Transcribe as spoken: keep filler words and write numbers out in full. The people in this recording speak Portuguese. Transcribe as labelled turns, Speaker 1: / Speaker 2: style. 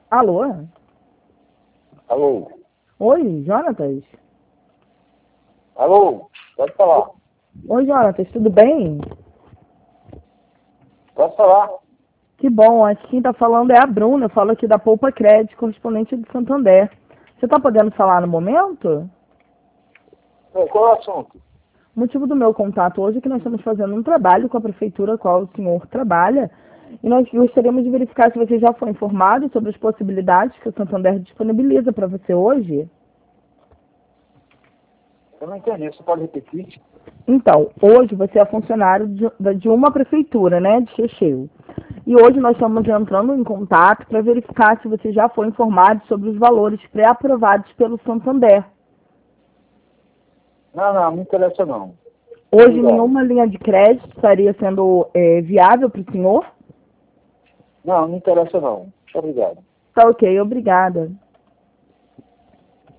Speaker 1: Alô?
Speaker 2: Alô?
Speaker 1: Oi, Jonatas?
Speaker 2: Alô? Pode falar.
Speaker 1: Oi, Jonatas, tudo bem?
Speaker 2: Pode falar.
Speaker 1: Que bom, aqui quem está falando é a Bruna, eu falo aqui da Poupa Crédito, correspondente do Santander. Você está podendo falar no momento?
Speaker 2: É, qual é o assunto?
Speaker 1: O motivo do meu contato hoje é que nós estamos fazendo um trabalho com a prefeitura a qual o senhor trabalha e nós gostaríamos de verificar se você já foi informado sobre as possibilidades que o Santander disponibiliza para você hoje.
Speaker 2: Eu não entendi, você pode repetir?
Speaker 1: Então, hoje você é funcionário de, de uma prefeitura, né, de Checheu. E hoje nós estamos entrando em contato para verificar se você já foi informado sobre os valores pré-aprovados pelo Santander.
Speaker 2: Não, não, não me interessa não.
Speaker 1: Hoje
Speaker 2: Obrigado.
Speaker 1: nenhuma linha de crédito estaria sendo é, viável para o senhor?
Speaker 2: Não, não me interessa não. Muito obrigado.
Speaker 1: Tá ok, obrigada.